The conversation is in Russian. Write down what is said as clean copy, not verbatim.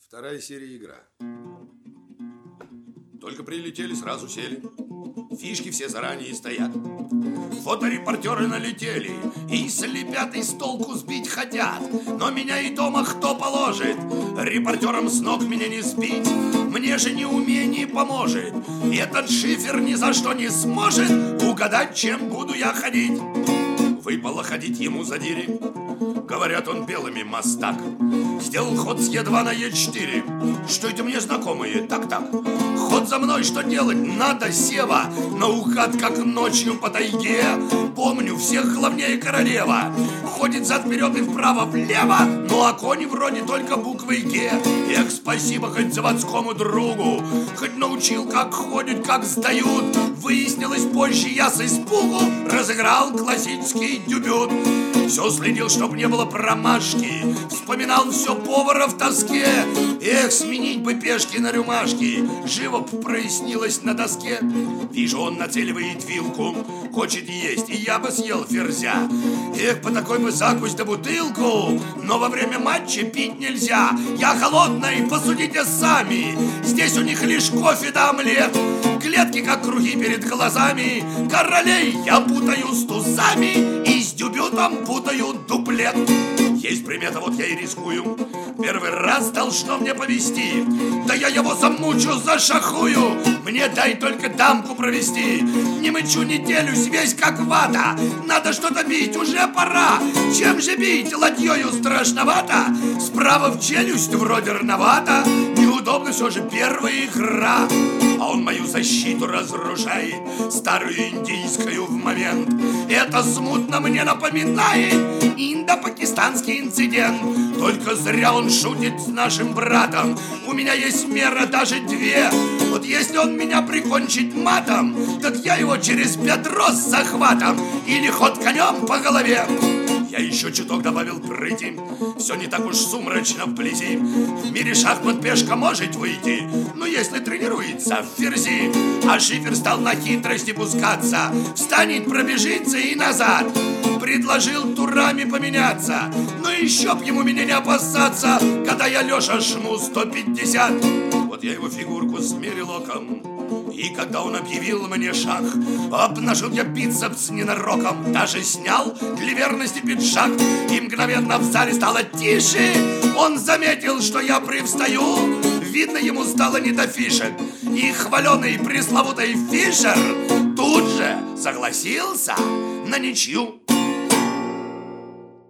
Вторая серия игра. Только прилетели, сразу сели. Фишки все заранее стоят. Фоторепортеры налетели и слепят, и с толку сбить хотят. Но меня и дома кто положит? Репортерам с ног меня не сбить. Мне же неумение поможет. И этот шифер ни за что не сможет угадать, чем буду я ходить. Выпало ходить ему за дири. Говорят, он белыми мастак. Сделал ход с Е2 на Е4. Что это мне знакомые? Так-так. Ход за мной, что делать? Надо, Сева. Наугад, как ночью по тайге. Помню, всех главнее королева. Ходит зад-вперед и вправо-влево. Ну а кони вроде только буквой Г. Эх, спасибо хоть заводскому другу. Хоть научил, как ходят, как сдают. Выяснилось позже, я с испугу разыграл классический дебют. Все следил, чтоб не было промашки. Вспоминал все повара в тоске. Эх, сменить бы пешки на рюмашки. Живо прояснилось на доске. Вижу, он нацеливает вилку. Хочет есть, и я бы съел ферзя. Эх, по такой бы закусь да бутылку. Но во время матча пить нельзя. Я голодный, посудите сами. Здесь у них лишь кофе да омлет. Клетки, как круги перед глазами. Королей я путаю с тузами. И с дебютом путаю дуплет. Есть примета, вот я и рискую. Первый раз должно мне повезти. Да я его замучу, зашахую. Мне дай только дамку провести. Не мычу, не делюсь, весь как вата. Надо что-то бить, уже пора. Чем же бить? Ладьёю страшновато. Справа в челюсть вроде рановато. Неудобно все же первая игра. А он мою защиту разрушает, старую индийскую в момент. Это смутно мне напоминает индо-пакистанский инцидент. Только зря он шутит с нашим братом. У меня есть мера, даже две. Вот если он меня прикончит матом, так я его через бедро с захватом или ход конем по голове. Я еще чуток добавил прыти. Все не так уж сумрачно вблизи. В мире шахмат пешка может выйти, но если тренируется в ферзи. А шифер стал на хитрости пускаться. Встанет, пробежится и назад. Предложил турами поменяться. Но еще б ему меня не опасаться, когда я Леша жму 150. Вот я его фигурку смерил оком. И когда он объявил мне шах, обнажил я бицепс ненароком. Даже снял для верности пиджак. И мгновенно в зале стало тише. Он заметил, что я привстаю. Видно, ему стало не до фишек. И хваленый пресловутый Фишер тут же согласился на ничью.